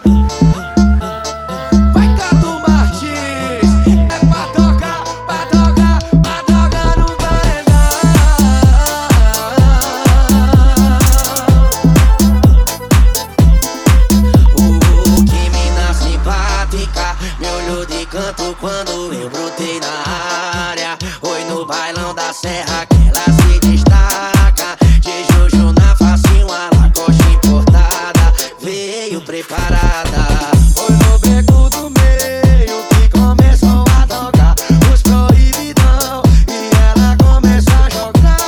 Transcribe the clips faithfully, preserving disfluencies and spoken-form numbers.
Vai, Cato Martins, é pra tocar, pra tocar, pra tocar no paredão. Oh, que mina simpática, me olhou de canto quando eu brotei na área. Oi, no bailão da serra que ela se destaca. De Juju na facinho, a Lacoste importada, veio preparada. Foi no beco do meio que começou a tocar os proibidão e ela começou a jogar.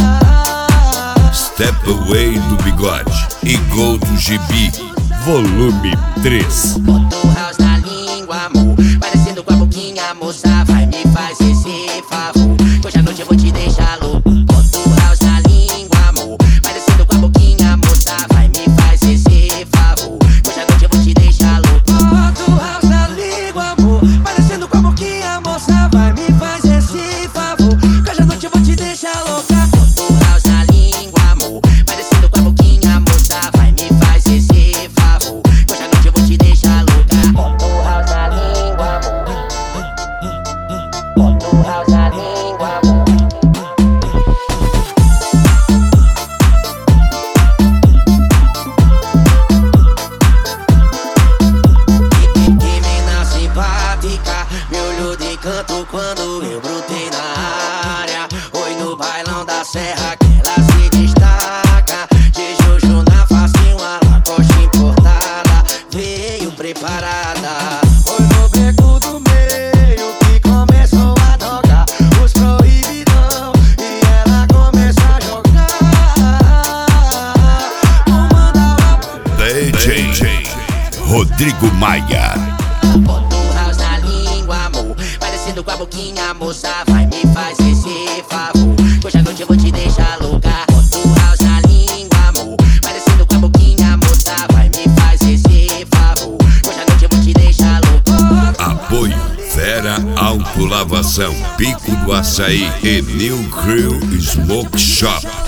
Step Away do Bigode e Gol do Gibi, volume três. Bota o house na língua, amor, parecendo com a boquinha, moça, vai me faz esse favor, que hoje à noite eu vou te deixar louco. Bota o house na língua, amor, parecendo com a boquinha, moça, vai me faz esse favor, que hoje à noite eu vou te deixar louco. Bota o house na língua, amor, parecendo com a boquinha, moça, vai me faz esse favor, que hoje à noite eu vou te deixar louca. Bota o house na língua, amor, parecendo com a boquinha, moça, vai me faz esse favor, que hoje à noite eu vou te deixar louca. Bota o house na língua, amor. Bota o house na língua, amor. Que mina simpática, me olhou de canto quando eu brotei na área. Oi, no bailão da serra que ela se destaca. De Juju na facinho, a Lacoste importada, veio preparada. Foi no beco do meio que começou a tocar os proibidão e ela começou a jogar. Vou mandar D J Rodrigo Maia. Bota o house na língua, amor, parecendo com a boquinha, moça, vai me faz esse favor, que hoje à noite eu vou te deixar louca. Bota o house na língua, amor, parecendo com a boquinha, moça, vai me faz esse favor, que hoje à noite eu vou te deixar louca. Apoio Fera Autolavação, Pico do Açaí e New Crew Smoke Shop.